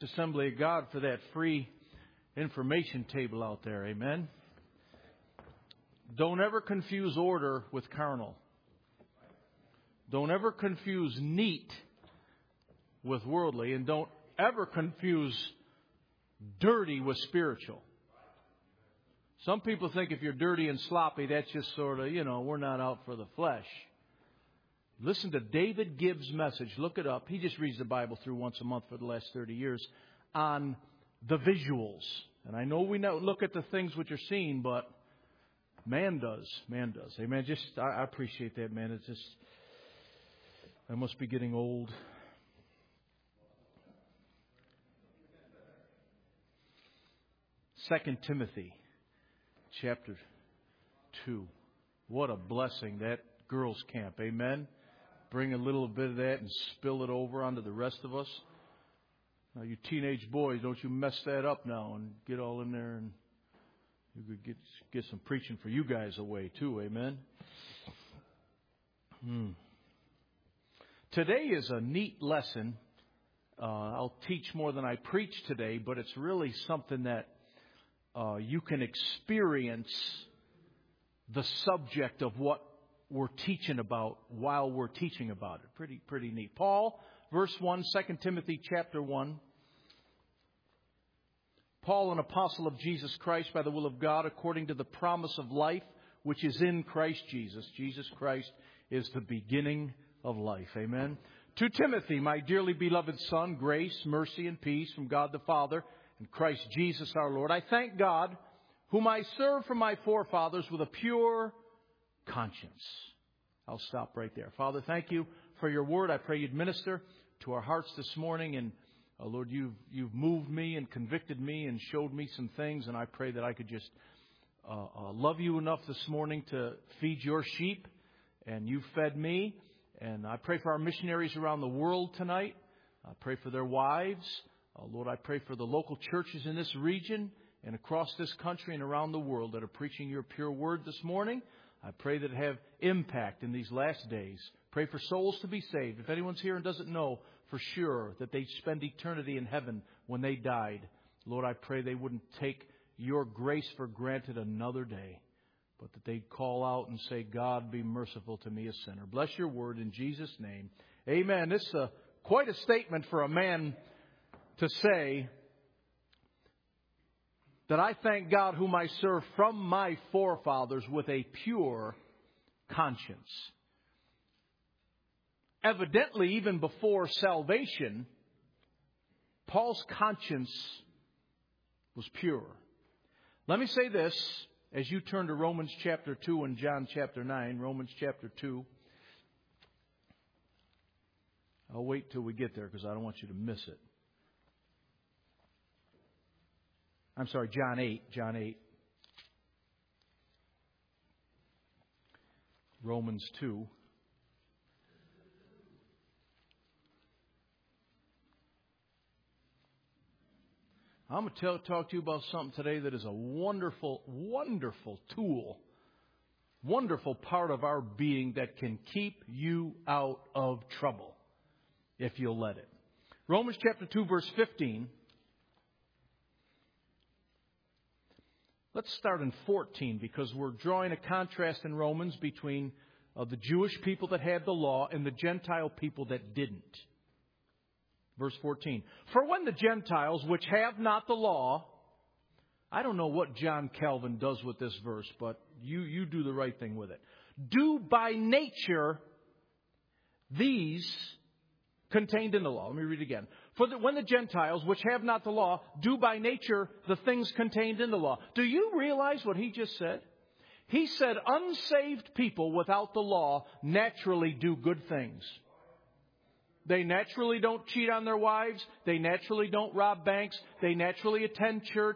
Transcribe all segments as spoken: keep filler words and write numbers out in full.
Assembly of God for that free information table out there. Amen. Don't ever confuse order with carnal. Don't ever confuse neat with worldly. And don't ever confuse dirty with spiritual. Some people think if you're dirty and sloppy, that's just sort of, you know, we're not out for the flesh. Listen to David Gibbs' message. Look it up. He just reads the Bible through once a month for the last thirty years on the visuals. And I know we don't look at the things which are seen, but man does. Man does. Amen. Just, I, I appreciate that, man. It's just, I must be getting old. Second Timothy chapter two. What a blessing, that girls' camp. Amen. Bring a little bit of that and spill it over onto the rest of us. Now, you teenage boys, don't you mess that up now and get all in there, and you could get get some preaching for you guys away too. Amen. Hmm. Today is a neat lesson. Uh, I'll teach more than I preach today, but it's really something that uh, you can experience the subject of what we're teaching about while we're teaching about it. Pretty, pretty neat. Paul, verse one, Second Timothy chapter one. Paul, an apostle of Jesus Christ by the will of God, according to the promise of life, which is in Christ Jesus. Jesus Christ is the beginning of life. Amen. To Timothy, my dearly beloved son, grace, mercy, and peace from God the Father and Christ Jesus our Lord. I thank God, whom I serve from my forefathers with a pure conscience. I'll stop right there. Father, thank you for your word. I pray you'd minister to our hearts this morning. And uh, Lord, you've, you've moved me and convicted me and showed me some things. And I pray that I could just uh, uh, love you enough this morning to feed your sheep. And you fed me. And I pray for our missionaries around the world tonight. I pray for their wives. Uh, Lord, I pray for the local churches in this region and across this country and around the world that are preaching your pure word this morning. I pray that it have impact in these last days. Pray for souls to be saved. If anyone's here and doesn't know for sure that they'd spend eternity in heaven when they died, Lord, I pray they wouldn't take your grace for granted another day, but that they'd call out and say, God, be merciful to me, a sinner. Bless your word in Jesus' name. Amen. This is a, quite a statement for a man to say, that I thank God whom I serve from my forefathers with a pure conscience. Evidently, even before salvation, Paul's conscience was pure. Let me say this as you turn to Romans chapter two and John chapter nine. Romans chapter two. I'll wait till we get there because I don't want you to miss it. I'm sorry, John eight. John eight. Romans two. I'm going to tell, talk to you about something today that is a wonderful, wonderful tool, wonderful part of our being that can keep you out of trouble if you'll let it. Romans chapter two, verse fifteen. Let's start in fourteen because we're drawing a contrast in Romans between uh, the Jewish people that had the law and the Gentile people that didn't. Verse fourteen. For when the Gentiles, which have not the law, I don't know what John Calvin does with this verse, but you, you do the right thing with it. Do by nature these contained in the law. Let me read it again. For the, when the Gentiles, which have not the law, do by nature the things contained in the law. Do you realize what he just said? He said unsaved people without the law naturally do good things. They naturally don't cheat on their wives. They naturally don't rob banks. They naturally attend church.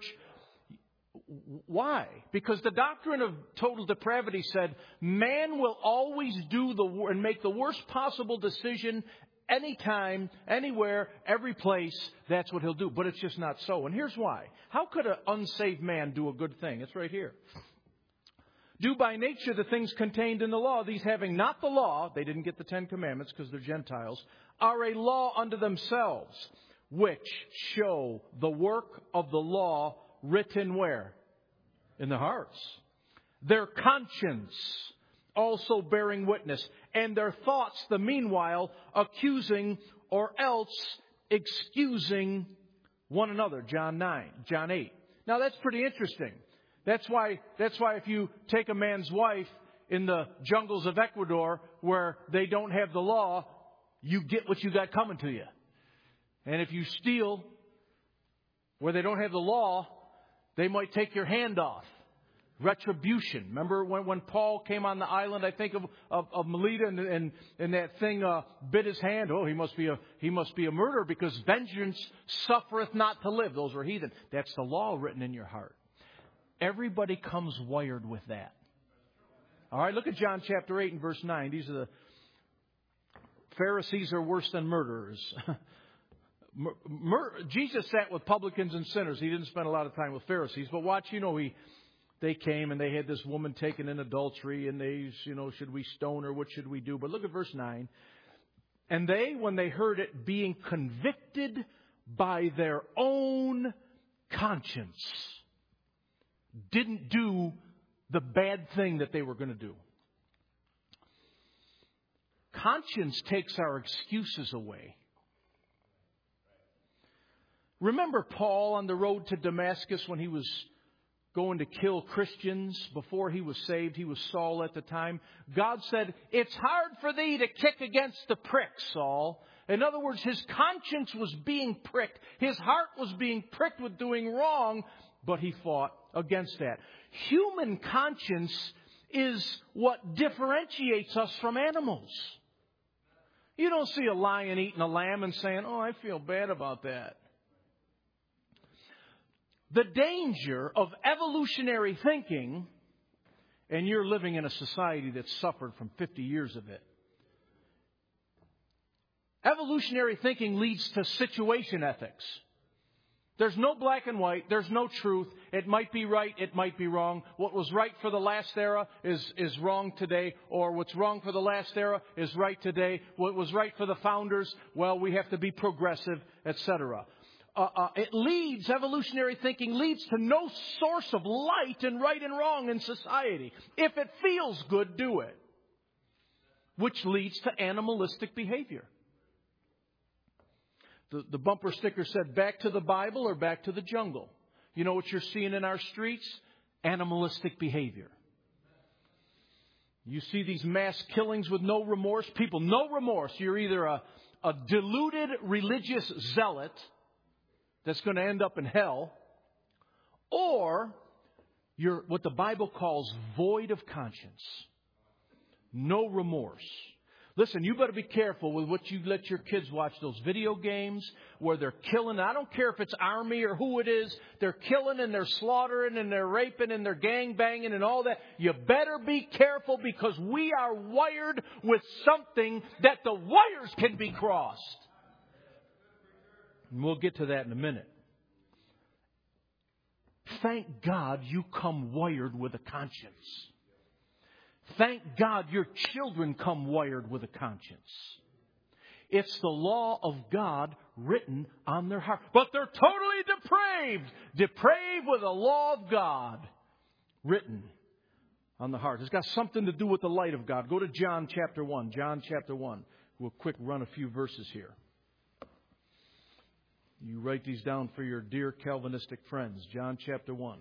Why? Because the doctrine of total depravity said man will always do the and make the worst possible decision anytime, anywhere, every place. That's what he'll do. But it's just not so. And here's why. How could an unsaved man do a good thing? It's right here. Do by nature the things contained in the law. These having not the law, they didn't get the Ten Commandments because they're Gentiles, are a law unto themselves, which show the work of the law written where? In the hearts. Their conscience also bearing witness, and their thoughts the meanwhile accusing or else excusing one another. John nine, John eight. Now that's pretty interesting. That's why, that's why if you take a man's wife in the jungles of Ecuador where they don't have the law, you get what you got coming to you. And if you steal where they don't have the law, they might take your hand off. Retribution. Remember when, when Paul came on the island, I think of, of, of Melita, and, and, and that thing uh, bit his hand. Oh, he must be a he must be a murderer, because vengeance suffereth not to live. Those were heathen. That's the law written in your heart. Everybody comes wired with that. All right, look at John chapter eight and verse nine. These are the Pharisees are worse than murderers. Mur- Jesus sat with publicans and sinners. He didn't spend a lot of time with Pharisees. But watch, you know, he they came and they had this woman taken in adultery, and they, you know, should we stone her? What should we do? But look at verse nine. And they, when they heard it, being convicted by their own conscience, didn't do the bad thing that they were going to do. Conscience takes our excuses away. Remember Paul on the road to Damascus when he was going to kill Christians before he was saved? He was Saul at the time. God said, it's hard for thee to kick against the prick, Saul. In other words, his conscience was being pricked. His heart was being pricked with doing wrong, but he fought against that. Human conscience is what differentiates us from animals. You don't see a lion eating a lamb and saying, oh, I feel bad about that. The danger of evolutionary thinking, and you're living in a society that's suffered from fifty years of it. Evolutionary thinking leads to situation ethics. There's no black and white. There's no truth. It might be right. It might be wrong. What was right for the last era is, is wrong today. Or what's wrong for the last era is right today. What was right for the founders, well, we have to be progressive, et cetera. Uh, uh, it leads, evolutionary thinking leads to no source of light in right and wrong in society. If it feels good, do it. Which leads to animalistic behavior. The, the bumper sticker said, back to the Bible or back to the jungle. You know what you're seeing in our streets? Animalistic behavior. You see these mass killings with no remorse. People, no remorse. You're either a, a deluded religious zealot that's going to end up in hell, or you're what the Bible calls void of conscience. No remorse. Listen, you better be careful with what you let your kids watch, those video games where they're killing. I don't care if it's Army or who it is. They're killing and they're slaughtering and they're raping and they're gang banging and all that. You better be careful, because we are wired with something that the wires can be crossed. And we'll get to that in a minute. Thank God you come wired with a conscience. Thank God your children come wired with a conscience. It's the law of God written on their heart. But they're totally depraved. Depraved with the law of God written on the heart. It's got something to do with the light of God. Go to John chapter one. John chapter one. We'll quick run a few verses here. You write these down for your dear Calvinistic friends. John chapter one.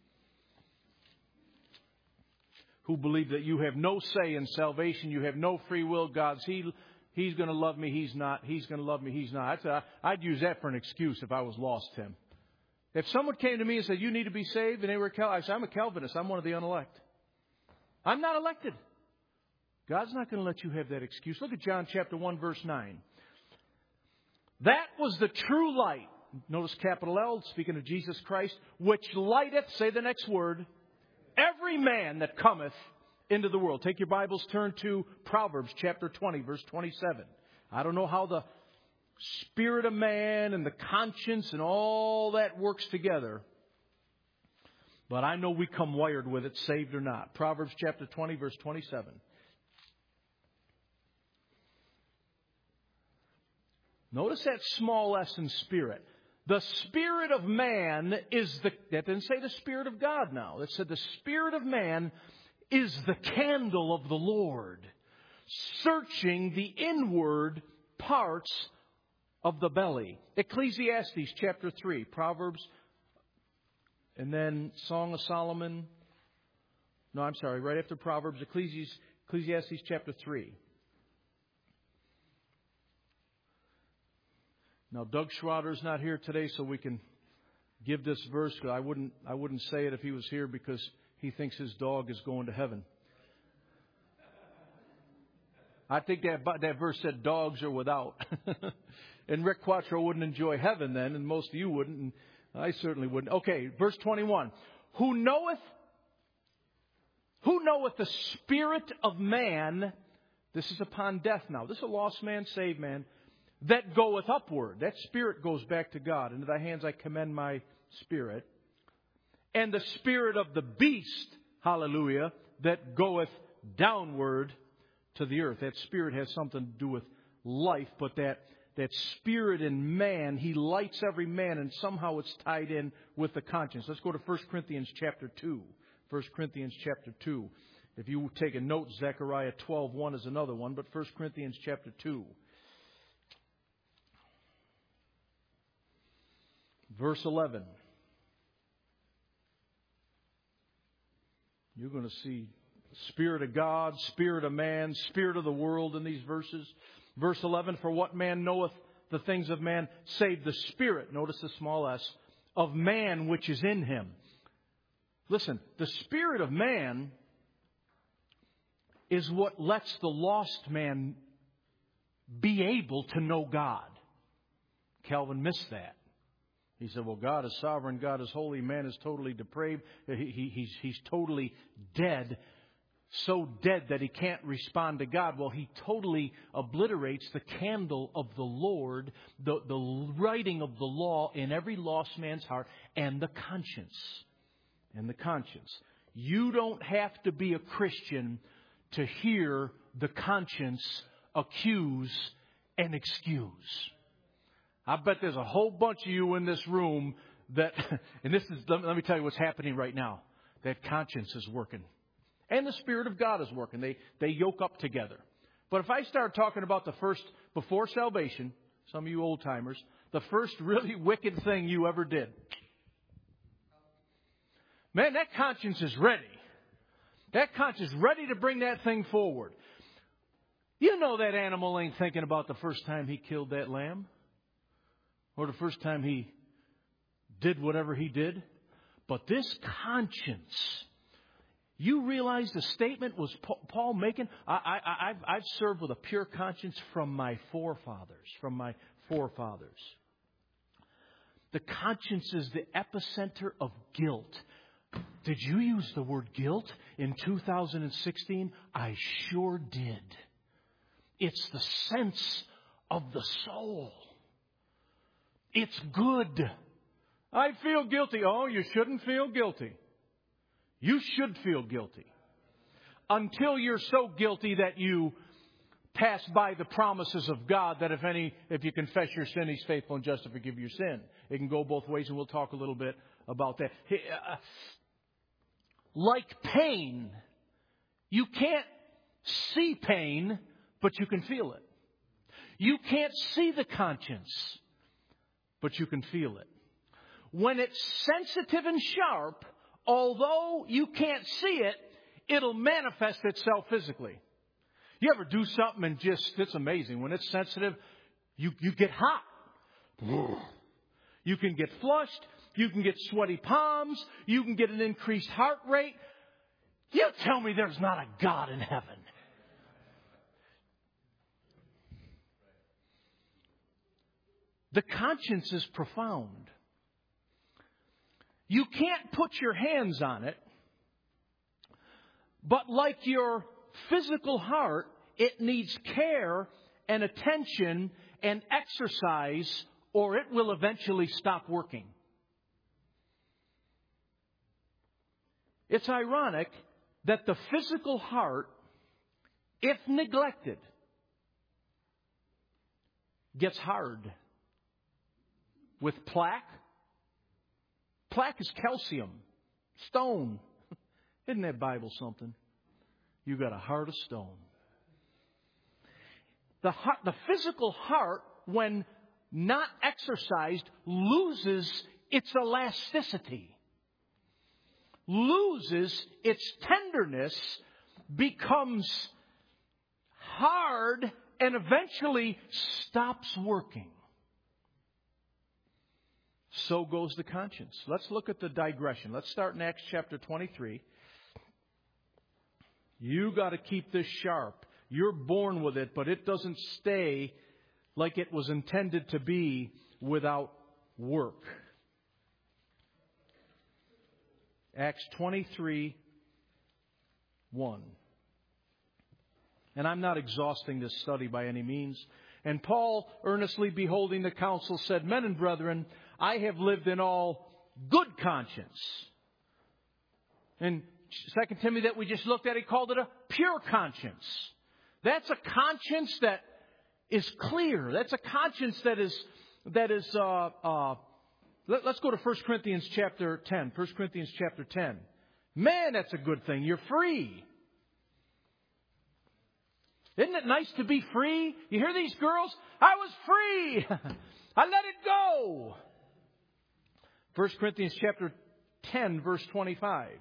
Who believe that you have no say in salvation. You have no free will. God's, he, he's going to love me. He's not. He's going to love me. He's not. I'd, I'd use that for an excuse if I was lost, Tim. If someone came to me and said, you need to be saved, and they were Cal- I said, I'm a Calvinist. I'm one of the unelect. I'm not elected. God's not going to let you have that excuse. Look at John chapter one, verse nine. That was the true light. Notice capital L, speaking of Jesus Christ, which lighteth, say the next word, every man that cometh into the world. Take your Bibles, turn to Proverbs chapter twenty, verse twenty-seven. I don't know how the spirit of man and the conscience and all that works together, but I know we come wired with it, saved or not. Proverbs chapter twenty, verse twenty-seven. Notice that small s in spirit. The spirit of man is the, that didn't say the Spirit of God now. It said the spirit of man is the candle of the Lord, searching the inward parts of the belly. Ecclesiastes chapter three, Proverbs, and then Song of Solomon. No, I'm sorry, right after Proverbs, Ecclesiastes, Ecclesiastes chapter three. Now, Doug Schroeder's not here today, so we can give this verse. I wouldn't, I wouldn't say it if he was here because he thinks his dog is going to heaven. I think that that verse said dogs are without. And Rick Quattro wouldn't enjoy heaven then, and most of you wouldn't, and I certainly wouldn't. Okay, verse twenty-one. Who knoweth, who knoweth the spirit of man, this is upon death now. This is a lost man, saved man, that goeth upward. That spirit goes back to God. Into thy hands I commend my spirit. And the spirit of the beast, hallelujah, that goeth downward to the earth. That spirit has something to do with life, but that, that spirit in man, he lights every man, and somehow it's tied in with the conscience. Let's go to First Corinthians chapter two. First Corinthians chapter two. If you take a note, Zechariah twelve one is another one, but First Corinthians chapter two. Verse eleven. You're going to see Spirit of God, Spirit of man, Spirit of the world in these verses. Verse eleven, for what man knoweth the things of man, save the Spirit, notice the small s, of man which is in him. Listen, the Spirit of man is what lets the lost man be able to know God. Calvin missed that. He said, well, God is sovereign, God is holy, man is totally depraved. He, he, he's, he's totally dead, so dead that he can't respond to God. Well, he totally obliterates the candle of the Lord, the, the writing of the law in every lost man's heart, and the conscience. And the conscience. You don't have to be a Christian to hear the conscience accuse and excuse. I bet there's a whole bunch of you in this room that, and this is, let me tell you what's happening right now. That conscience is working. And the Spirit of God is working. They, they yoke up together. But if I start talking about the first, before salvation, some of you old timers, the first really wicked thing you ever did. Man, that conscience is ready. That conscience is ready to bring that thing forward. You know that animal ain't thinking about the first time he killed that lamb. Or the first time he did whatever he did. But this conscience, you realize the statement was Paul making? I, I, I've, I've served with a pure conscience from my forefathers. From my forefathers. The conscience is the epicenter of guilt. Did you use the word guilt in two thousand sixteen? I sure did. It's the sense of the soul. It's good. I feel guilty. Oh, you shouldn't feel guilty. You should feel guilty. Until you're so guilty that you pass by the promises of God that if any, if you confess your sin, He's faithful and just to forgive your sin. It can go both ways, and we'll talk a little bit about that. Like pain, you can't see pain, but you can feel it. You can't see the conscience, but you can feel it. When it's sensitive and sharp, although you can't see it, it'll manifest itself physically. You ever do something and just, it's amazing. When it's sensitive, you, you get hot. You can get flushed. You can get sweaty palms. You can get an increased heart rate. You tell me there's not a God in heaven. The conscience is profound. You can't put your hands on it, but like your physical heart, it needs care and attention and exercise, or it will eventually stop working. It's ironic that the physical heart, if neglected, gets hard with plaque. Plaque is calcium, stone. Isn't that Bible something? You got a heart of stone. The heart, the physical heart, when not exercised, loses its elasticity, loses its tenderness, becomes hard, and eventually stops working. So goes the conscience. Let's look at the digression. Let's start in Acts chapter twenty-three. You got to keep this sharp. You're born with it, but it doesn't stay like it was intended to be without work. Acts twenty-three, one. And I'm not exhausting this study by any means. And Paul, earnestly beholding the council, said, Men and brethren, I have lived in all good conscience. In Second Timothy that we just looked at, he called it a pure conscience. That's a conscience that is clear. That's a conscience that is, that is, uh, uh, let, let's go to First Corinthians chapter ten. First Corinthians chapter ten. Man, that's a good thing. You're free. Isn't it nice to be free? You hear these girls? I was free. I let it go. First Corinthians chapter ten, verse twenty-five.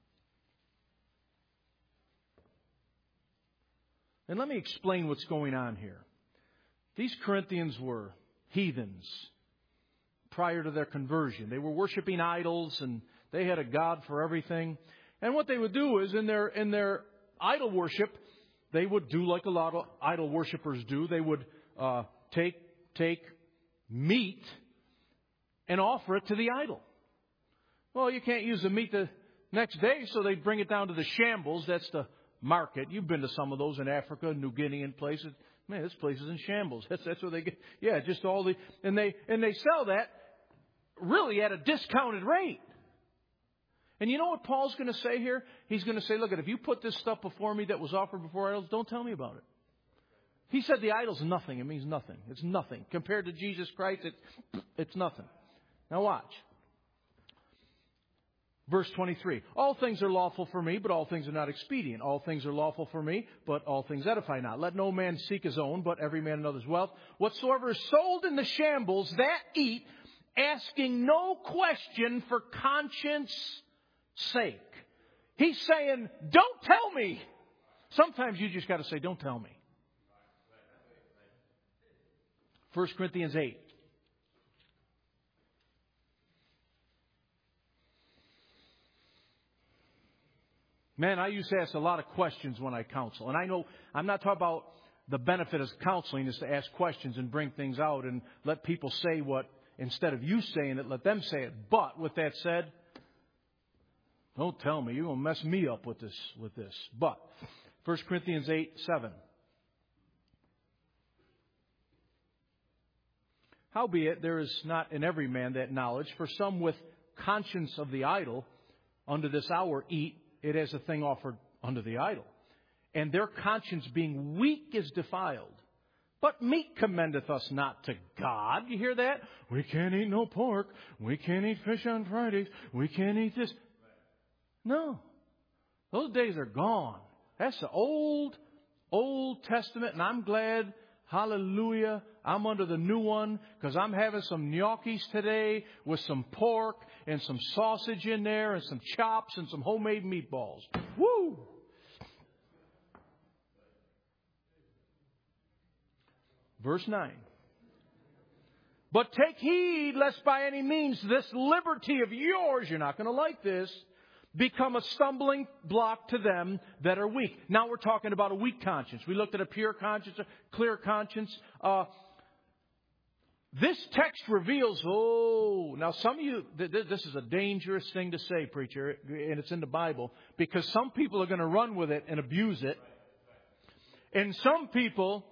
And let me explain what's going on here. These Corinthians were heathens prior to their conversion. They were worshiping idols, and they had a god for everything. And what they would do is in their in their idol worship, they would do like a lot of idol worshipers do. They would uh, take take meat and offer it to the idol. Well, you can't use the meat the next day, so they bring it down to the shambles. That's the market. You've been to some of those in Africa, New Guinea, and places. Man, this place is in shambles. That's that's where they get. Yeah, just all the and they and they sell that really at a discounted rate. And you know what Paul's going to say here? He's going to say, look, if you put this stuff before me that was offered before idols, don't tell me about it. He said the idol's nothing. It means nothing. It's nothing. Compared to Jesus Christ, it, it's nothing. Now watch. Verse twenty-three. All things are lawful for me, but all things are not expedient. All things are lawful for me, but all things edify not. Let no man seek his own, but every man another's wealth. Whatsoever is sold in the shambles, that eat, asking no question for conscience sake. He's saying, don't tell me. Sometimes you just got to say, don't tell me. First Corinthians eight. Man, I used to ask a lot of questions when I counsel. And I know I'm not talking about the benefit of counseling is to ask questions and bring things out and let people say what, instead of you saying it, let them say it. But with that said, don't tell me. You're going to mess me up with this. With this. But First Corinthians eight, seven. Howbeit, there is not in every man that knowledge. For some with conscience of the idol, unto this hour eat it as a thing offered unto the idol. And their conscience being weak is defiled. But meat commendeth us not to God. You hear that? We can't eat no pork. We can't eat fish on Fridays. We can't eat this. No. Those days are gone. That's the old, Old Testament. And I'm glad, hallelujah, I'm under the new one because I'm having some gnocchis today with some pork and some sausage in there and some chops and some homemade meatballs. Woo! Verse nine. But take heed lest by any means this liberty of yours, you're not going to like this, become a stumbling block to them that are weak. Now we're talking about a weak conscience. We looked at a pure conscience, a clear conscience. Uh, this text reveals, oh, now some of you, th- th- this is a dangerous thing to say, preacher, and it's in the Bible, because some people are going to run with it and abuse it. And some people,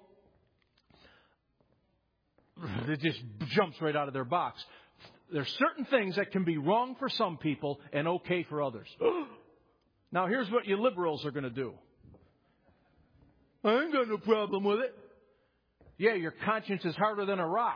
it just jumps right out of their box. There's certain things that can be wrong for some people and okay for others. Now, here's what you liberals are going to do. I ain't got no problem with it. Yeah, your conscience is harder than a rock.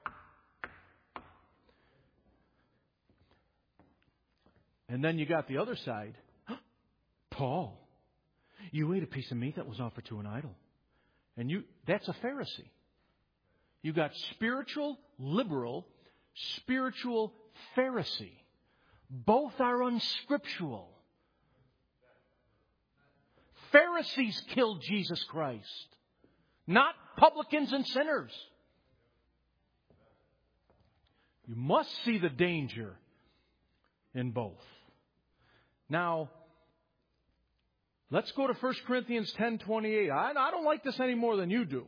And then you got the other side. Paul, you ate a piece of meat that was offered to an idol. And you that's a Pharisee. You got spiritual liberal, spiritual Pharisee. Both are unscriptural. Pharisees killed Jesus Christ, not publicans and sinners. You must see the danger in both. Now, let's go to First Corinthians ten twenty-eight. I, I don't like this any more than you do.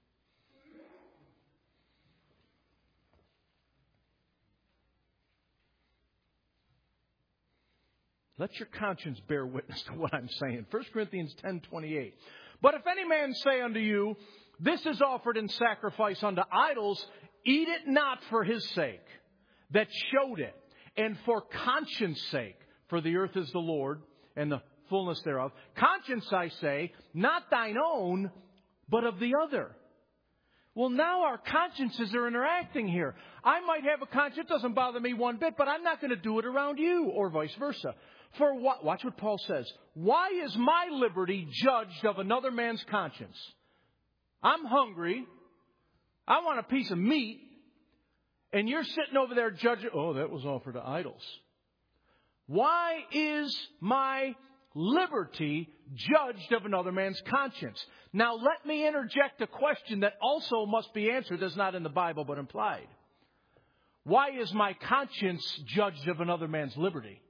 Let your conscience bear witness to what I'm saying. First Corinthians ten twenty-eight. But if any man say unto you, this is offered in sacrifice unto idols, eat it not for his sake that showed it, and for conscience sake, for the earth is the Lord and the fullness thereof. Conscience, I say, not thine own, but of the other. Well, now our consciences are interacting here. I might have a conscience, it doesn't bother me one bit, but I'm not going to do it around you, or vice versa. For what? Watch what Paul says. Why is my liberty judged of another man's conscience? I'm hungry. I want a piece of meat. And you're sitting over there judging, oh, that was offered to idols. Why is my liberty judged of another man's conscience? Now, let me interject a question that also must be answered, that's not in the Bible but implied. Why is my conscience judged of another man's liberty?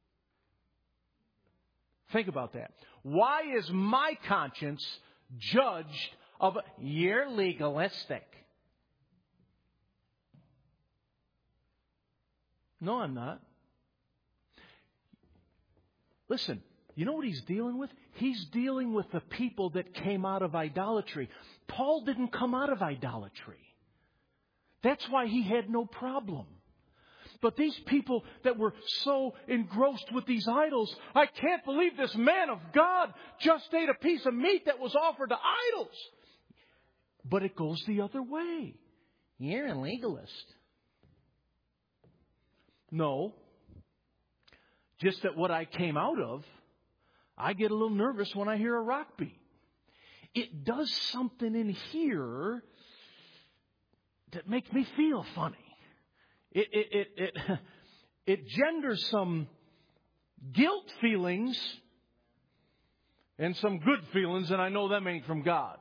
Think about that. Why is my conscience judged of... You're legalistic. No, I'm not. Listen, you know what he's dealing with? He's dealing with the people that came out of idolatry. Paul didn't come out of idolatry. That's why he had no problem. But these people that were so engrossed with these idols, I can't believe this man of God just ate a piece of meat that was offered to idols. But it goes the other way. You're a legalist. No. Just that what I came out of, I get a little nervous when I hear a rock beat. It does something in here that makes me feel funny. It, it, it, it, it genders some guilt feelings and some good feelings, and I know them ain't from God.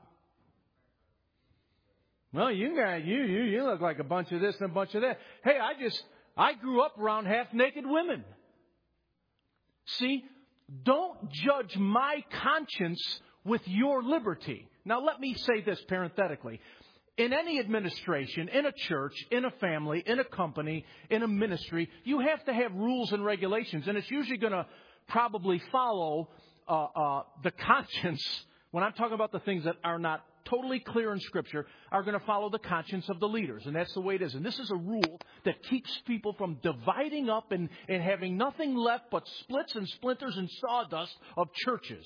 Well, you guys, you, you, you look like a bunch of this and a bunch of that. Hey, I just, I grew up around half-naked women. See, don't judge my conscience with your liberty. Now, let me say this parenthetically. In any administration, in a church, in a family, in a company, in a ministry, you have to have rules and regulations. And it's usually going to probably follow uh, uh, the conscience. When I'm talking about the things that are not totally clear in Scripture, are going to follow the conscience of the leaders. And that's the way it is. And this is a rule that keeps people from dividing up and, and having nothing left but splits and splinters and sawdust of churches.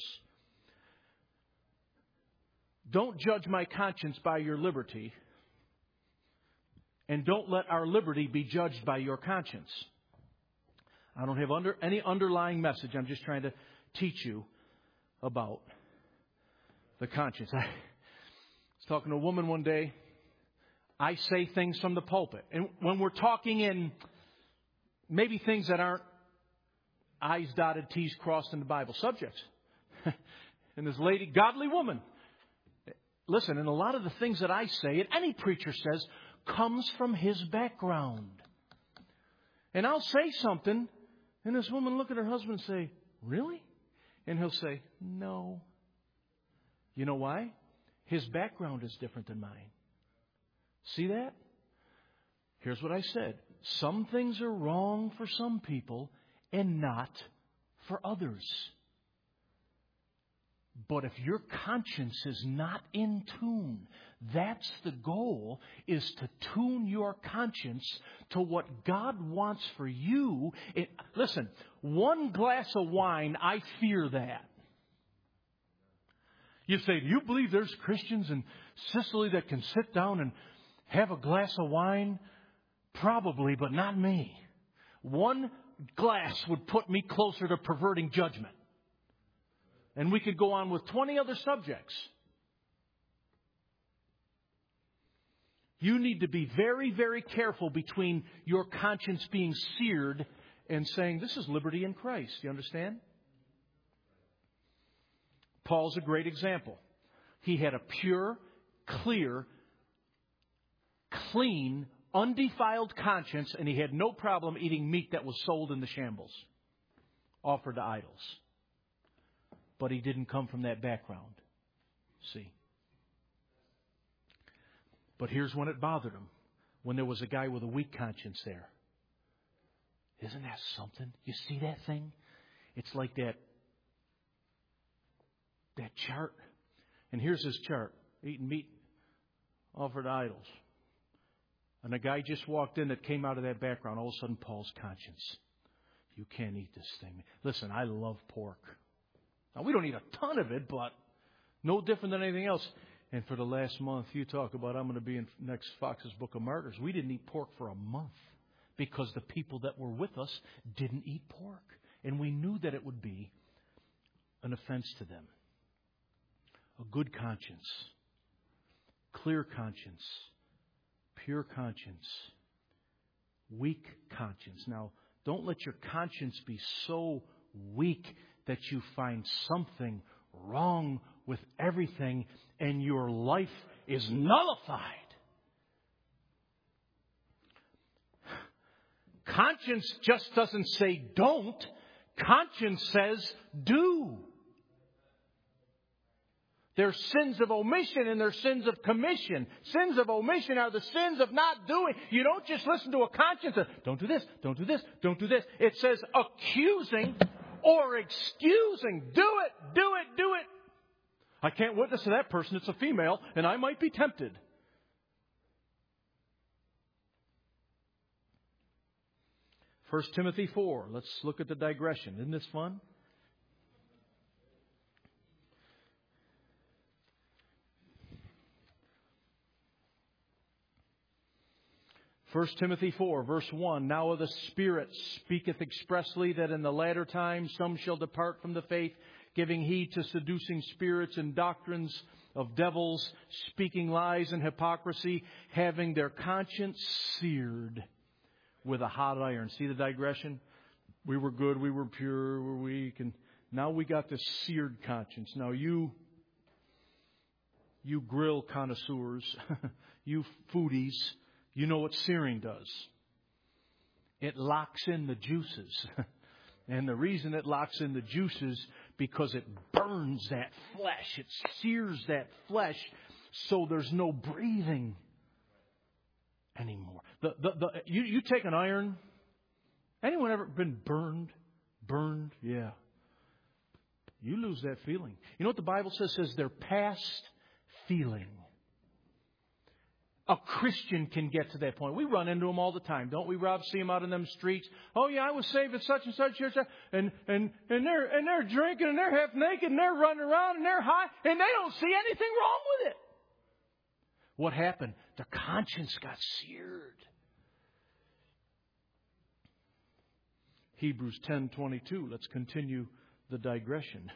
Don't judge my conscience by your liberty. And don't let our liberty be judged by your conscience. I don't have under, any underlying message. I'm just trying to teach you about the conscience. I was talking to a woman one day. I say things from the pulpit. And when we're talking in maybe things that aren't I's dotted, T's crossed in the Bible subjects. And this lady, godly woman, listen, and a lot of the things that I say, and any preacher says, comes from his background. And I'll say something, and this woman look at her husband and say, really? And he'll say, no. You know why? His background is different than mine. See that? Here's what I said. Some things are wrong for some people and not for others. But if your conscience is not in tune, that's the goal, is to tune your conscience to what God wants for you. It, listen, one glass of wine, I fear that. You say, do you believe there's Christians in Sicily that can sit down and have a glass of wine? Probably, but not me. One glass would put me closer to perverting judgment. And we could go on with twenty other subjects. You need to be very, very careful between your conscience being seared and saying, this is liberty in Christ. You understand? Paul's a great example. He had a pure, clear, clean, undefiled conscience, and he had no problem eating meat that was sold in the shambles, offered to idols. But he didn't come from that background. See? But here's when it bothered him. When there was a guy with a weak conscience there. Isn't that something? You see that thing? It's like that, that chart. And here's his chart. Eating meat offered to idols. And a guy just walked in that came out of that background. All of a sudden, Paul's conscience. You can't eat this thing. Listen, I love pork. Now, we don't eat a ton of it, but no different than anything else. And for the last month, you talk about I'm going to be in next Fox's Book of Martyrs. We didn't eat pork for a month because the people that were with us didn't eat pork. And we knew that it would be an offense to them. A good conscience, clear conscience, pure conscience, weak conscience. Now, don't let your conscience be so weak that you find something wrong with everything and your life is nullified. Conscience just doesn't say don't. Conscience says do. There's sins of omission and there's sins of commission. Sins of omission are the sins of not doing. You don't just listen to a conscience of, don't do this, don't do this, don't do this. It says accusing or excusing. Do it, do it, do it. I can't witness to that person. It's a female, and I might be tempted. First Timothy four. Let's look at the digression. Isn't this fun? First Timothy four, verse one. Now of the Spirit speaketh expressly that in the latter times some shall depart from the faith, giving heed to seducing spirits and doctrines of devils, speaking lies and hypocrisy, having their conscience seared with a hot iron. See the digression? We were good, we were pure, we were weak, and now we got this seared conscience. Now you, you grill connoisseurs, you foodies, you know what searing does. It locks in the juices. And the reason it locks in the juices, because it burns that flesh. It sears that flesh so there's no breathing anymore. The, the, the, you, you take an iron. Anyone ever been burned? Burned? Yeah. You lose that feeling. You know what the Bible says? It says they're past feeling. A Christian can get to that point. We run into them all the time, don't we, Rob? See them out in them streets. Oh yeah, I was saved at such and such church, and and and they're and they're drinking and they're half naked and they're running around and they're high and they don't see anything wrong with it. What happened? Their conscience got seared. Hebrews ten twenty-two. Let's continue the digression.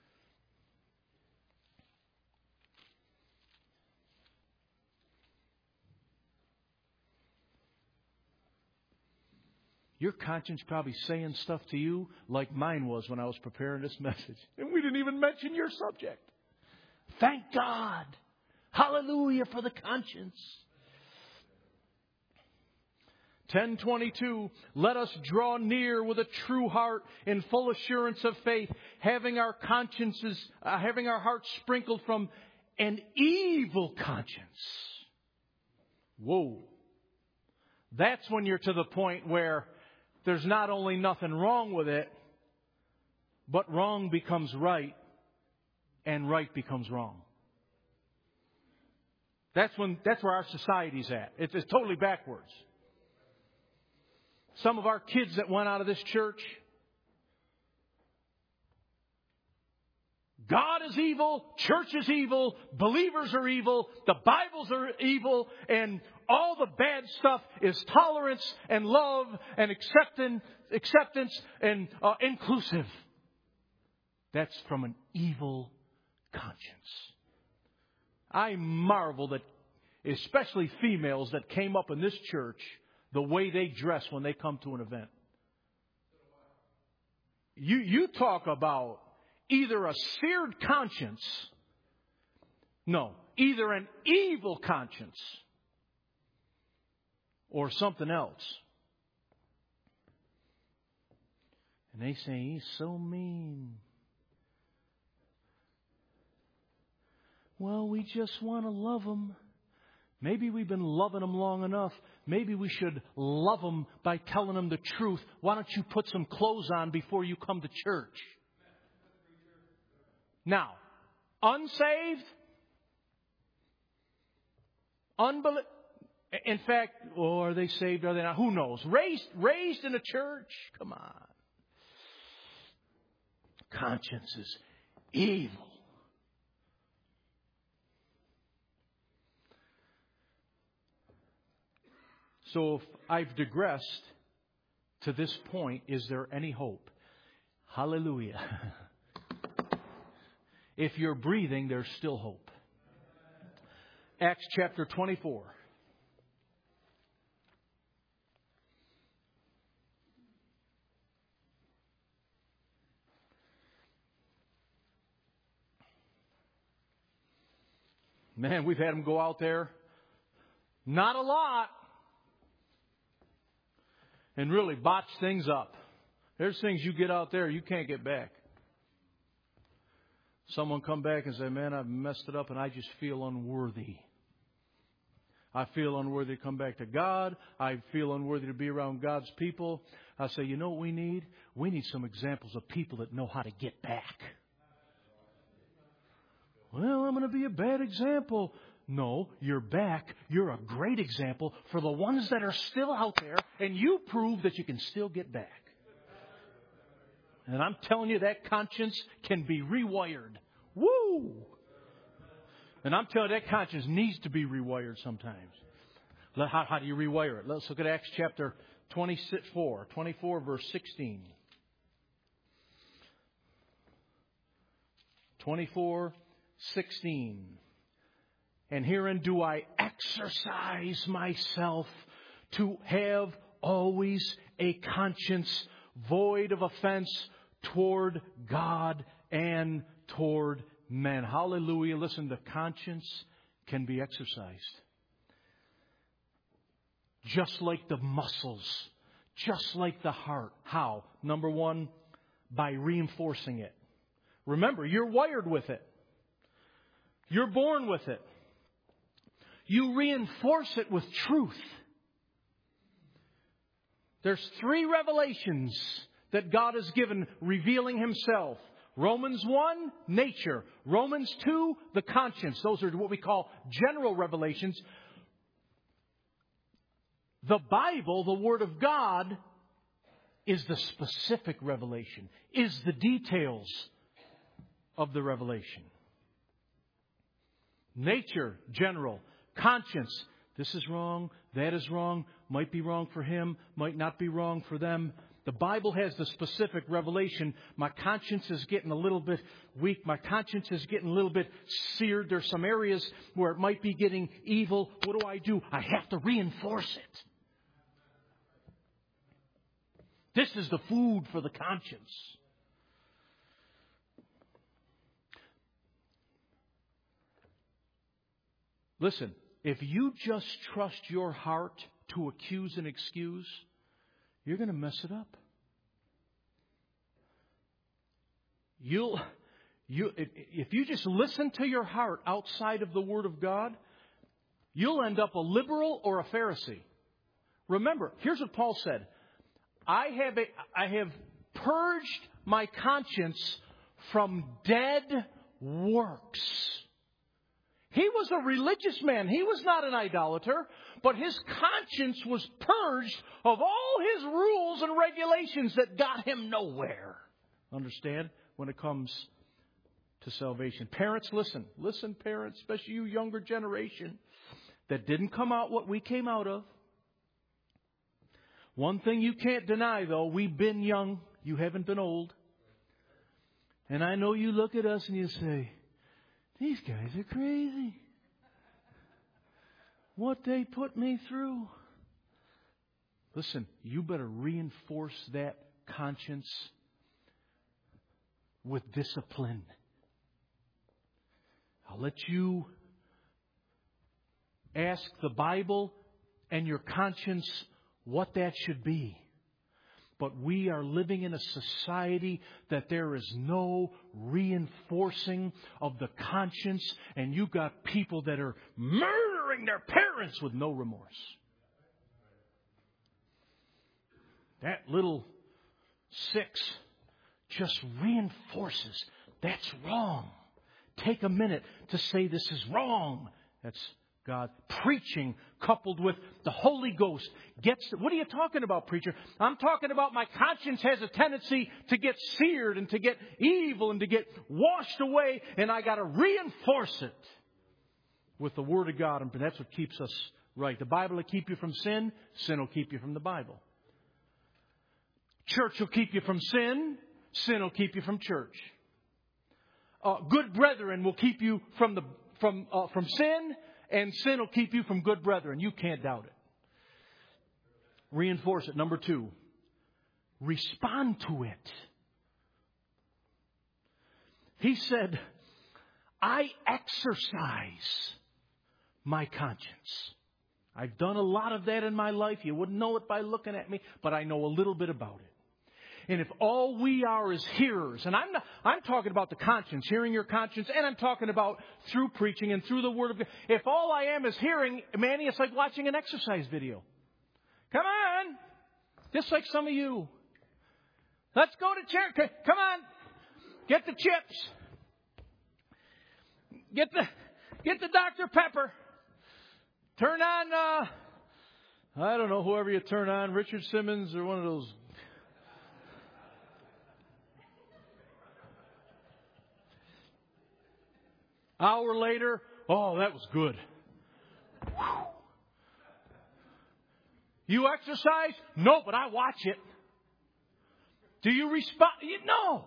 Your conscience probably saying stuff to you like mine was when I was preparing this message. And we didn't even mention your subject. Thank God. Hallelujah for the conscience. ten twenty-two. Let us draw near with a true heart in full assurance of faith, having our consciences, uh, having our hearts sprinkled from an evil conscience. Whoa. That's when you're to the point where there's not only nothing wrong with it, but wrong becomes right and right becomes wrong. That's when, that's where our society's at. It's, it's totally backwards. Some of our kids that went out of this church, God is evil, church is evil, believers are evil, the Bibles are evil, and all the bad stuff is tolerance and love and acceptance, acceptance and uh, inclusive. That's from an evil conscience. I marvel that, especially females that came up in this church, the way they dress when they come to an event. You, you talk about either a seared conscience, no, either an evil conscience or something else. And they say, he's so mean. Well, we just want to love him. Maybe we've been loving them long enough. Maybe we should love them by telling them the truth. Why don't you put some clothes on before you come to church? Now, unsaved, unbelievers. In fact, oh, are they saved? Are they not? Who knows? Raised, raised in a church? Come on. Conscience is evil. So if I've digressed to this point, is there any hope? Hallelujah. If you're breathing, there's still hope. Acts chapter twenty-four. Man, we've had them go out there. Not a lot. And really botch things up. There's things you get out there you can't get back. Someone come back and say, man, I've messed it up and I just feel unworthy. I feel unworthy to come back to God. I feel unworthy to be around God's people. I say, you know what we need? We need some examples of people that know how to get back. Well, I'm going to be a bad example. No, you're back. You're a great example for the ones that are still out there, and you prove that you can still get back. And I'm telling you, that conscience can be rewired. Woo! And I'm telling you, that conscience needs to be rewired sometimes. How, how do you rewire it? Let's look at Acts chapter twenty-four, twenty-four, verse sixteen. twenty-four, sixteen. And herein do I exercise myself to have always a conscience void of offense toward God and toward men. Hallelujah. Listen, the conscience can be exercised. Just like the muscles. Just like the heart. How? Number one, by reinforcing it. Remember, you're wired with it. You're born with it. You reinforce it with truth. There's three revelations that God has given revealing Himself. Romans one, nature. Romans two, the conscience. Those are what we call general revelations. The Bible, the Word of God, is the specific revelation, is the details of the revelation. Nature, general. Conscience, this is wrong, that is wrong, might be wrong for him, might not be wrong for them. The Bible has the specific revelation. My conscience is getting a little bit weak. My conscience is getting a little bit seared. There's some areas where it might be getting evil. What do I do? I have to reinforce it. This is the food for the conscience. Listen, if you just trust your heart to accuse and excuse, you're going to mess it up. You'll, you, if you just listen to your heart outside of the Word of God, you'll end up a liberal or a Pharisee. Remember, here's what Paul said. I have, a, I have purged my conscience from dead works. He was a religious man. He was not an idolater, but his conscience was purged of all his rules and regulations that got him nowhere. Understand? When it comes to salvation. Parents, listen. Listen, parents, especially you younger generation that didn't come out what we came out of. One thing you can't deny, though, we've been young. You haven't been old. And I know you look at us and you say, these guys are crazy. What they put me through. Listen, you better reinforce that conscience with discipline. I'll let you ask the Bible and your conscience what that should be. But we are living in a society that there is no reinforcing of the conscience, and you've got people that are murdering their parents with no remorse. That little six just reinforces that's wrong. Take a minute to say this is wrong. That's God preaching coupled with the Holy Ghost gets. What are you talking about, preacher? I'm talking about my conscience has a tendency to get seared and to get evil and to get washed away, and I got to reinforce it with the Word of God, and that's what keeps us right. The Bible will keep you from sin. Sin will keep you from the Bible. Church will keep you from sin. Sin will keep you from church. Uh, good brethren will keep you from the from uh, from sin. And sin will keep you from good brethren. You can't doubt it. Reinforce it. Number two, respond to it. He said, I exercise my conscience. I've done a lot of that in my life. You wouldn't know it by looking at me, but I know a little bit about it. And if all we are is hearers, and I'm not, I'm talking about the conscience, hearing your conscience, and I'm talking about through preaching and through the Word of God. If all I am is hearing, Manny, it's like watching an exercise video. Come on. Just like some of you. Let's go to church. Come on. Get the chips. Get the, get the Doctor Pepper. Turn on, uh, I don't know, whoever you turn on, Richard Simmons or one of those. Hour later, oh, that was good. Whew. You exercise? No, but I watch it. Do you respond? No.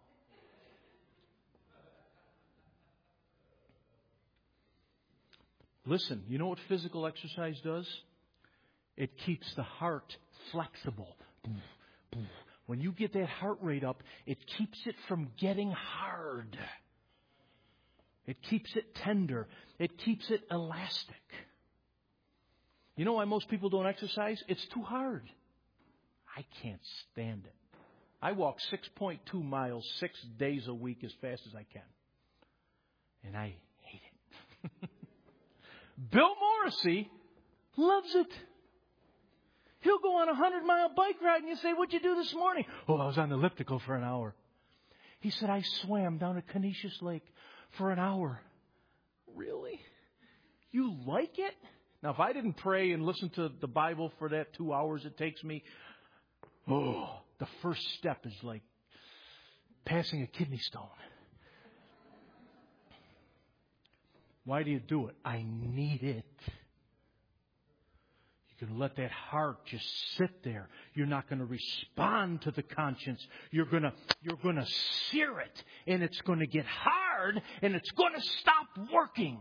Listen, you know what physical exercise does? It keeps the heart flexible. When you get that heart rate up, it keeps it from getting hard. It keeps it tender. It keeps it elastic. You know why most people don't exercise? It's too hard. I can't stand it. I walk six point two miles six days a week as fast as I can. And I hate it. Bill Morrissey loves it. He'll go on a hundred-mile bike ride and you say, what'd you do this morning? Oh, I was on the elliptical for an hour. He said, I swam down at Canisius Lake for an hour. Really? You like it? Now, if I didn't pray and listen to the Bible for that two hours it takes me, oh, the first step is like passing a kidney stone. Why do you do it? I need it. You're going to let that heart just sit there. You're not going to respond to the conscience. You're going to, you're going to sear it, and it's going to get hard, and it's going to stop working.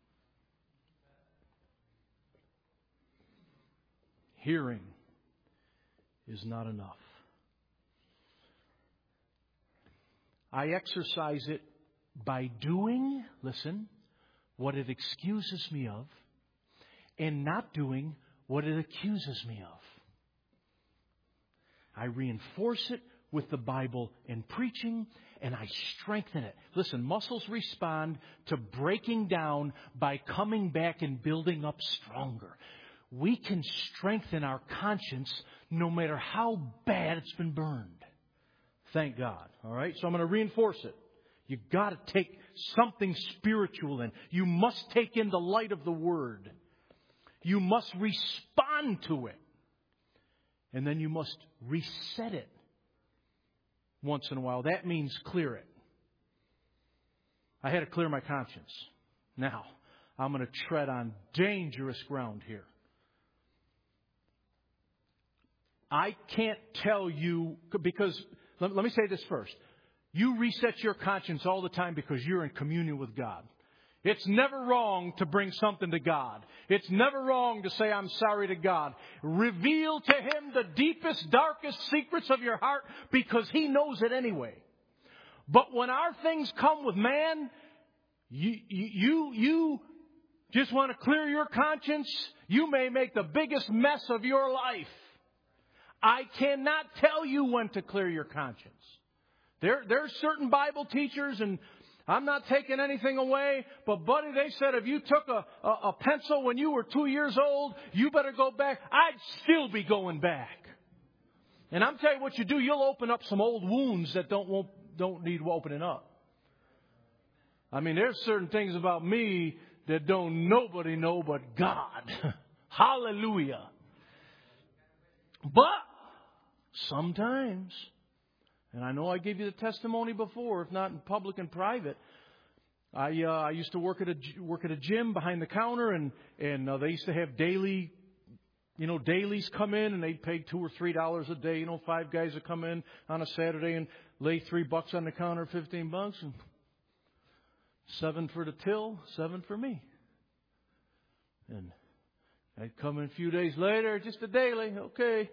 Hearing is not enough. I exercise it by doing, listen, what it excuses me of, and not doing what it accuses me of. I reinforce it with the Bible and preaching, and I strengthen it. Listen, muscles respond to breaking down by coming back and building up stronger. We can strengthen our conscience no matter how bad it's been burned. Thank God. All right? So I'm going to reinforce it. You've got to take something spiritual in. You must take in the light of the Word. You must respond to it. And then you must reset it once in a while. That means clear it. I had to clear my conscience. Now, I'm going to tread on dangerous ground here. I can't tell you, because, let, let me say this first. You reset your conscience all the time because you're in communion with God. It's never wrong to bring something to God. It's never wrong to say, I'm sorry to God. Reveal to Him the deepest, darkest secrets of your heart because He knows it anyway. But when our things come with man, you, you, you just want to clear your conscience. You may make the biggest mess of your life. I cannot tell you when to clear your conscience. There, there are certain Bible teachers, and I'm not taking anything away, but buddy, they said if you took a, a, a pencil when you were two years old, you better go back. I'd still be going back. And I'm telling you what you do, you'll open up some old wounds that don't won't, don't need opening up. I mean, there's certain things about me that don't nobody know but God. Hallelujah. But sometimes, and I know I gave you the testimony before, if not in public and private. I uh, I used to work at a work at a gym behind the counter, and and uh, they used to have daily, you know, dailies come in, and they'd pay two or three dollars a day. You know, five guys would come in on a Saturday and lay three bucks on the counter, fifteen bucks, and seven for the till, seven for me. And I'd come in a few days later, just a daily, okay.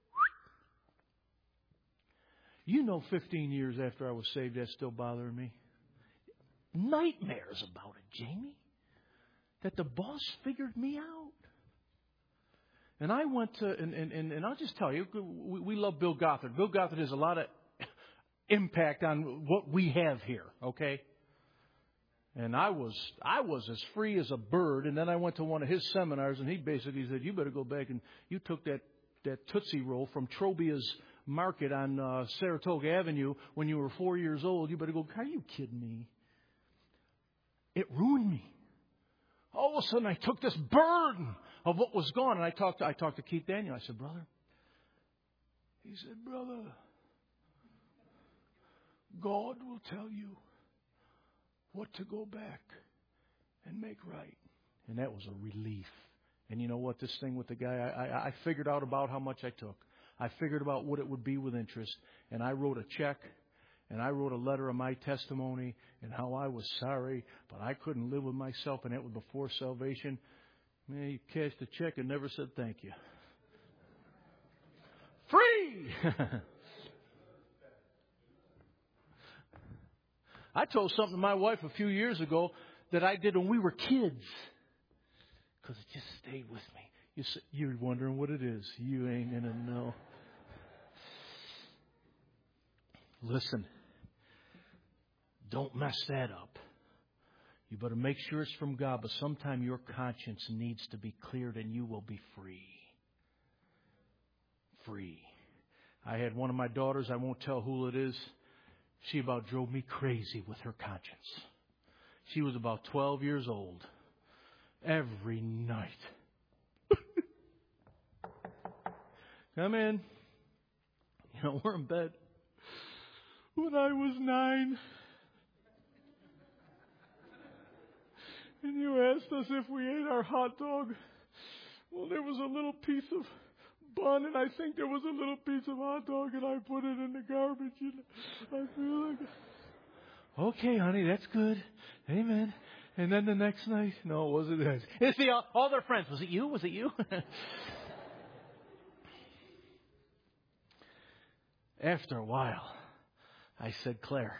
You know, fifteen years after I was saved, that's still bothering me. Nightmares about it, Jamie. That the boss figured me out. And I went to, and, and, and, and I'll just tell you, we, we love Bill Gothard. Bill Gothard has a lot of impact on what we have here, okay? And I was I was as free as a bird. And then I went to one of his seminars, and he basically said, you better go back and you took that, that Tootsie Roll from Trobia's Market on uh, Saratoga Avenue when you were four years old. You better go, are you kidding me? It ruined me. All of a sudden, I took this burden of what was gone. And I talked to, I talked to Keith Daniel. I said, brother. He said, brother, God will tell you what to go back and make right. And that was a relief. And you know what? This thing with the guy, I, I, I figured out about how much I took. I figured about what it would be with interest. And I wrote a check. And I wrote a letter of my testimony and how I was sorry, but I couldn't live with myself. And that was before salvation. Man, you cashed a check and never said thank you. Free! I told something to my wife a few years ago that I did when we were kids. Because it just stayed with me. You say, you're wondering what it is. You ain't going to know. Listen. Don't mess that up. You better make sure it's from God. But sometime your conscience needs to be cleared and you will be free. Free. I had one of my daughters. I won't tell who it is. She about drove me crazy with her conscience. She was about twelve years old. Every night. Come in. You know, we're in bed. When I was nine. And you asked us if we ate our hot dog. Well, there was a little piece of bun, and I think there was a little piece of hot dog, and I put it in the garbage. And I feel like, okay, honey, that's good. Amen. And then the next night, no, it wasn't that. It's the all their friends. Was it you? Was it you? After a while, I said, Claire.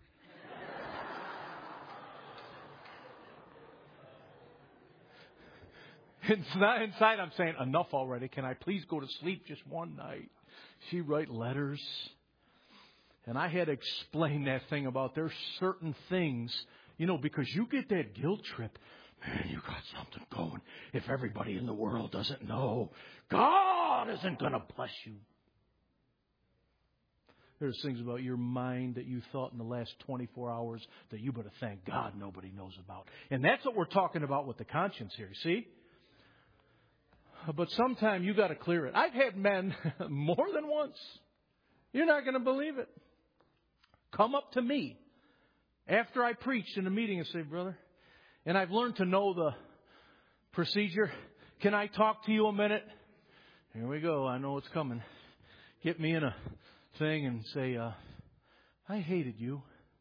Inside, I'm saying, enough already. Can I please go to sleep just one night? She write letters. And I had to explain that thing about there's certain things, you know, because you get that guilt trip. Man, you got something going. If everybody in the world doesn't know, God isn't going to bless you. There's things about your mind that you thought in the last twenty-four hours that you better thank God nobody knows about. And that's what we're talking about with the conscience here, see? But sometime you got to clear it. I've had men more than once. You're not going to believe it. Come up to me After I preached in a meeting and say, brother, and I've learned to know the procedure. Can I talk to you a minute? Here we go. I know what's coming. Get me in a thing and say, uh, I hated you.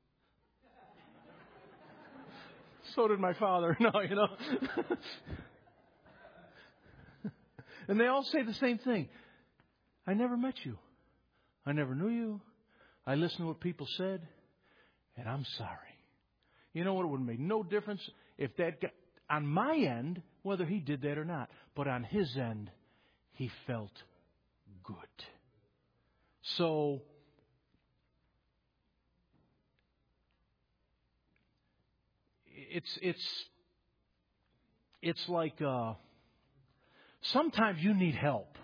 So did my father. No, you know. And they all say the same thing. I never met you. I never knew you. I listened to what people said. And I'm sorry. You know what? It would make no difference if that guy, on my end, whether he did that or not. But on his end, he felt good. So, it's, it's, it's like, uh, sometimes you need help.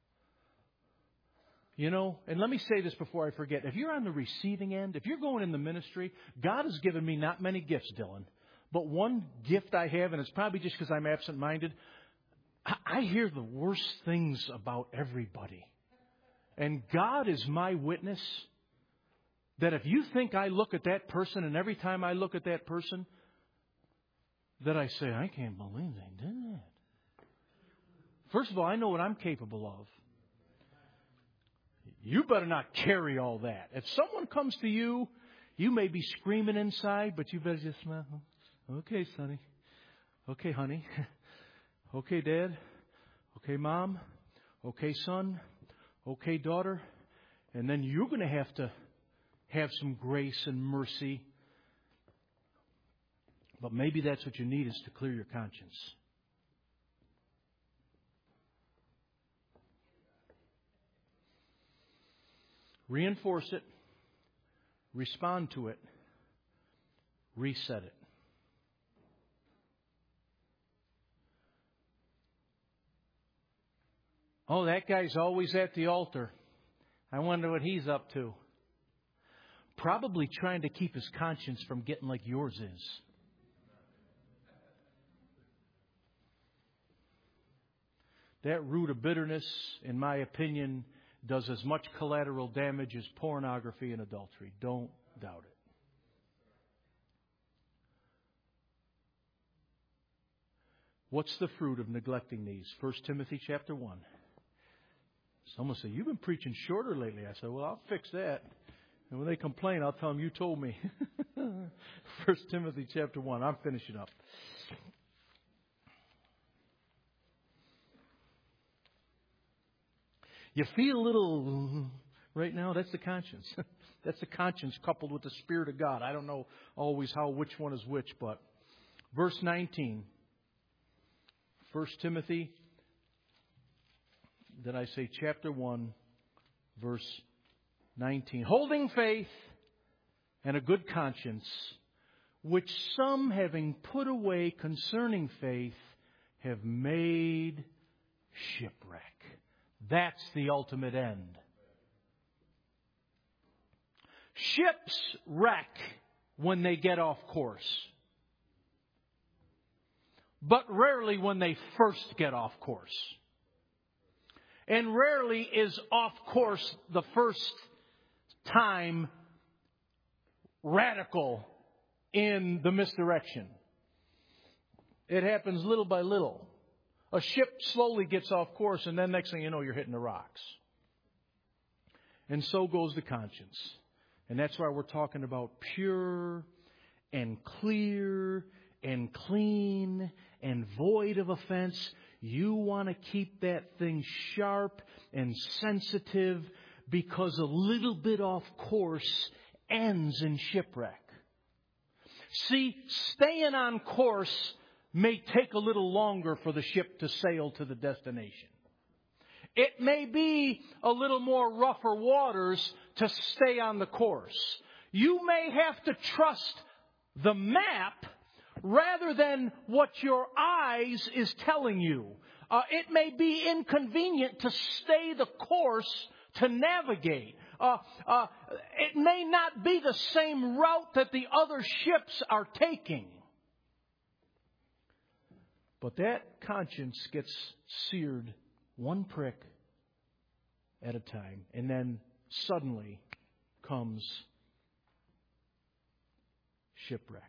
You know, and let me say this before I forget. If you're on the receiving end, if you're going in the ministry, God has given me not many gifts, Dylan. But one gift I have, and it's probably just because I'm absent-minded, I hear the worst things about everybody. And God is my witness that if you think I look at that person, and every time I look at that person, that I say, I can't believe they did that. First of all, I know what I'm capable of. You better not carry all that. If someone comes to you, you may be screaming inside, but you better just smile. Okay, Sonny. Okay, honey. Okay, Dad. Okay, Mom. Okay, son. Okay, daughter. And then you're going to have to have some grace and mercy. But maybe that's what you need, is to clear your conscience. Reinforce it. Respond to it. Reset it. Oh, that guy's always at the altar. I wonder what he's up to. Probably trying to keep his conscience from getting like yours is. That root of bitterness, in my opinion, does as much collateral damage as pornography and adultery. Don't doubt it. What's the fruit of neglecting these? First Timothy chapter one. Someone say, you've been preaching shorter lately. I said, well, I'll fix that. And when they complain, I'll tell them, you told me. First Timothy chapter one. I'm finishing up. You feel a little right now? That's the conscience. That's the conscience coupled with the Spirit of God. I don't know always how which one is which, but verse nineteen. First Timothy, did I say chapter one, verse nineteen. Holding faith and a good conscience, which some, having put away concerning faith, have made shipwreck. That's the ultimate end. Ships wreck when they get off course, but rarely when they first get off course. And rarely is off course the first time radical in the misdirection. It happens little by little. A ship slowly gets off course, and then next thing you know, you're hitting the rocks. And so goes the conscience. And that's why we're talking about pure and clear and clean and void of offense. You want to keep that thing sharp and sensitive, because a little bit off course ends in shipwreck. See, staying on course may take a little longer for the ship to sail to the destination. It may be a little more rougher waters to stay on the course. You may have to trust the map rather than what your eyes is telling you. Uh, it may be inconvenient to stay the course to navigate. Uh, uh, it may not be the same route that the other ships are taking. But that conscience gets seared one prick at a time. And then suddenly comes shipwreck.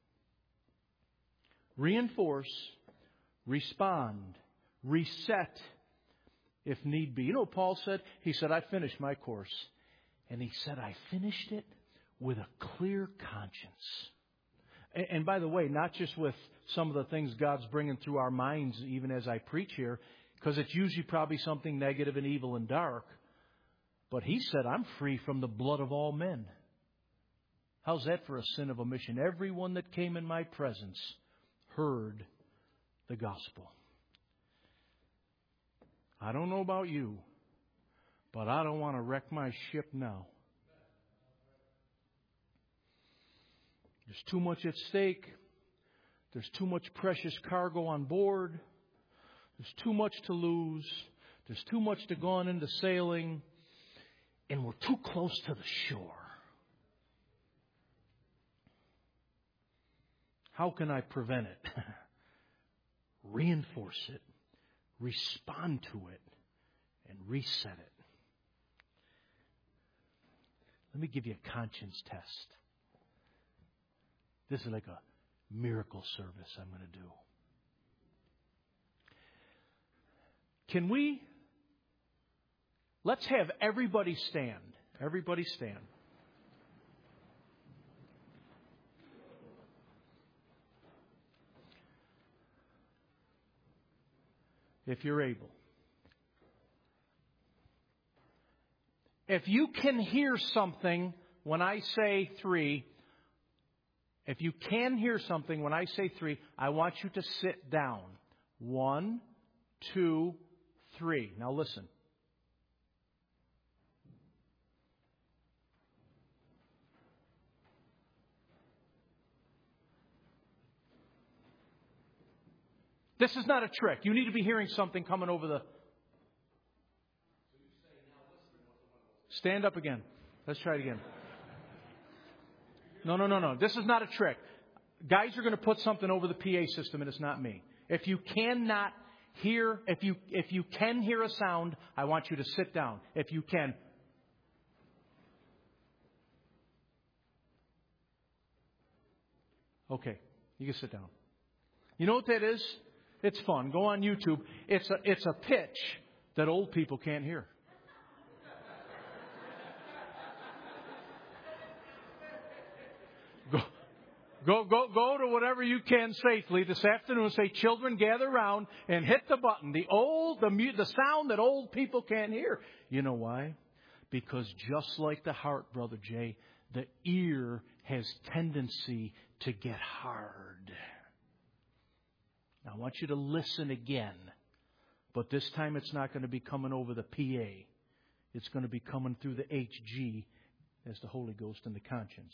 Reinforce, respond, reset if need be. You know what Paul said? He said, I finished my course. And he said, I finished it with a clear conscience. And, and by the way, not just with some of the things God's bringing through our minds, even as I preach here, because it's usually probably something negative and evil and dark. But he said, I'm free from the blood of all men. How's that for a sin of omission? Everyone that came in my presence heard the gospel. I don't know about you, but I don't want to wreck my ship now. There's too much at stake. There's too much precious cargo on board. There's too much to lose. There's too much to go on into sailing. And we're too close to the shore. How can I prevent it? Reinforce it, respond to it, and reset it. Let me give you a conscience test. This is like a miracle service I'm going to do. Can we, let's have everybody stand. Everybody stand. If you're able. If you can hear something when I say three, if you can hear something when I say three, I want you to sit down. One, two, three. Now listen. This is not a trick. You need to be hearing something coming over the... Stand up again. Let's try it again. No, no, no, no. This is not a trick. Guys are going to put something over the P A system, and it's not me. If you cannot hear, if you if you can hear a sound, I want you to sit down. If you can. Okay, you can sit down. You know what that is? It's fun. Go on YouTube. It's a it's a pitch that old people can't hear. Go, go, go, go to whatever you can safely this afternoon and say, children, gather around and hit the button. The old, the the sound that old people can't hear. You know why? Because just like the heart, Brother Jay, the ear has tendency to get hard. Now, I want you to listen again. But this time it's not going to be coming over the P A. It's going to be coming through the H G as the Holy Ghost and the conscience.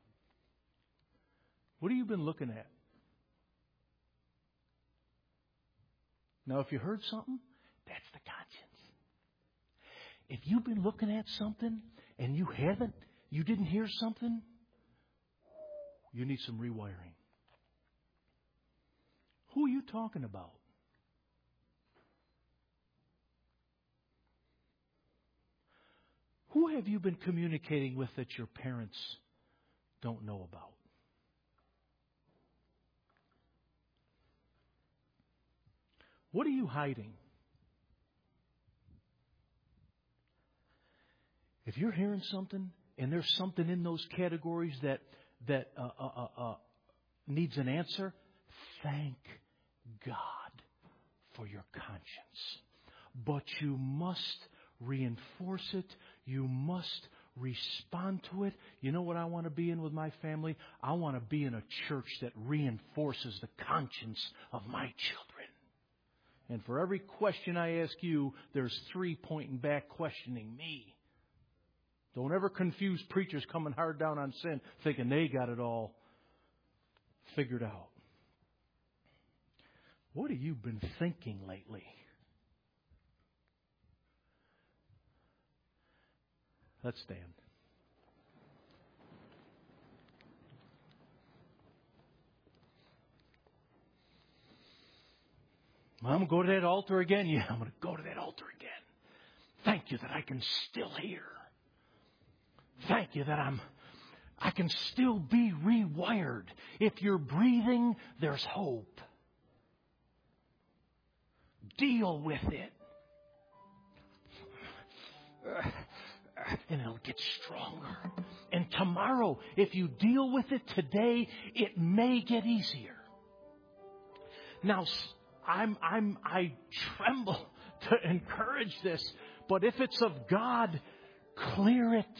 What have you been looking at? Now, if you heard something, that's the conscience. If you've been looking at something and you haven't, you didn't hear something, you need some rewiring. Who are you talking about? Who have you been communicating with that your parents don't know about? What are you hiding? If you're hearing something and there's something in those categories that that uh, uh, uh, needs an answer, thank God for your conscience. But you must reinforce it. You must respond to it. You know what I want to be in with my family? I want to be in a church that reinforces the conscience of my children. And for every question I ask you, there's three pointing back questioning me. Don't ever confuse preachers coming hard down on sin thinking they got it all figured out. What have you been thinking lately? Let's stand. I'm going to go to that altar again. Yeah, I'm going to go to that altar again. Thank you that I can still hear. Thank you that I'm I can still be rewired. If you're breathing, there's hope. Deal with it. And it'll get stronger. And tomorrow, if you deal with it today, it may get easier. Now, I'm, I'm, I tremble to encourage this, but if it's of God, clear it.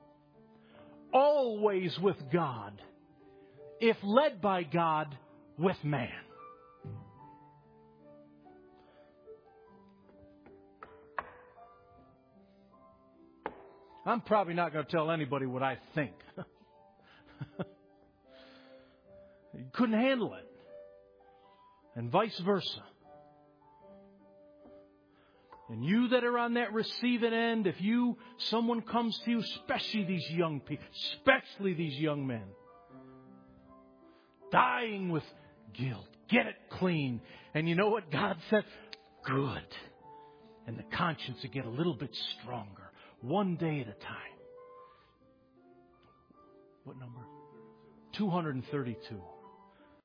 Always with God. If led by God, with man. I'm probably not going to tell anybody what I think. You couldn't handle it. And vice versa. And you that are on that receiving end, if you, someone comes to you, especially these young people, especially these young men, dying with guilt, get it clean. And you know what God said? Good. And the conscience will get a little bit stronger. One day at a time. What number? two hundred thirty-two.